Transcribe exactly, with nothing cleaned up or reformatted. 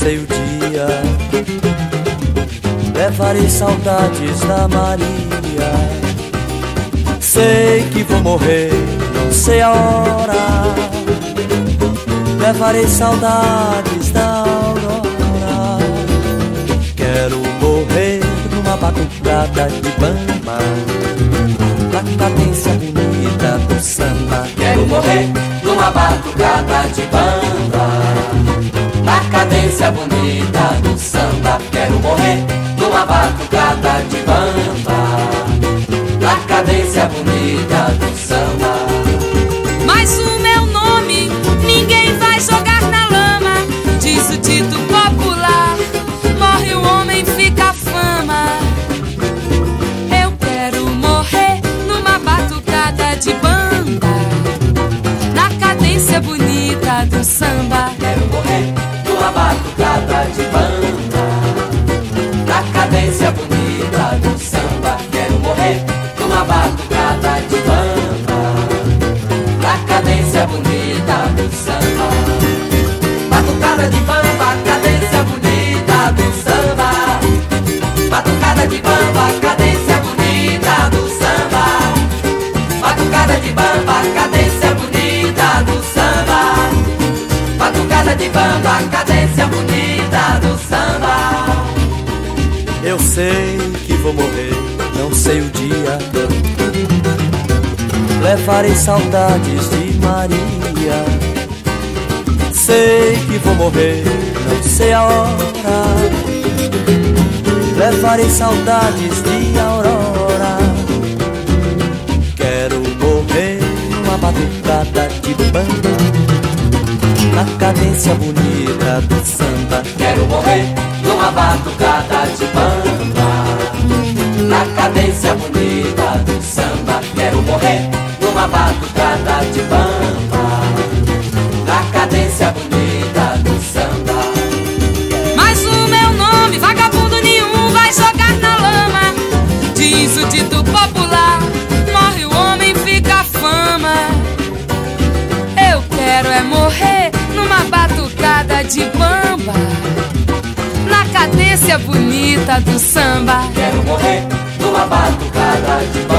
sei o dia. Levarei saudades da Maria. Sei que vou morrer, não sei a hora. Levarei saudades da Aurora. Quero morrer numa batucada de bamba, na cadência bonita do samba. Quero morrer numa batucada de bamba, na cadência bonita do samba. Quero morrer numa batucada de bamba, na cadência bonita do samba. Mas o meu nome ninguém vai jogar na lama, diz o dito popular. Morre o homem, fica a fama. Eu quero morrer numa batucada de bamba, na cadência bonita do samba. Quero morrer numa batucada de bamba, na cadência bonita do samba. Quero morrer numa batucada de bamba, na cadência bonita do samba. Batucada de bamba, cadência bonita do samba. Batucada de bamba, cadência bonita do samba. Batucada de bamba, cadência bonita do samba. Batucada de bamba, cadência bonita do samba. Eu sei que vou morrer, não sei o dia. Levarei saudades de Maria. Sei que vou morrer, não sei a hora. Levarei saudades de Aurora. Quero morrer numa batucada de bamba, na cadência bonita do samba. Quero morrer numa batucada de bamba, na cadência bonita do samba. Quero morrer numa batucada de bamba, na cadência bonita do samba. Mas o meu nome, vagabundo nenhum vai jogar na lama, diz o dito popular. Morre o homem, fica a fama. Eu quero é morrer numa batucada de bamba, na cadência bonita do samba. Quero morrer numa batucada de bamba,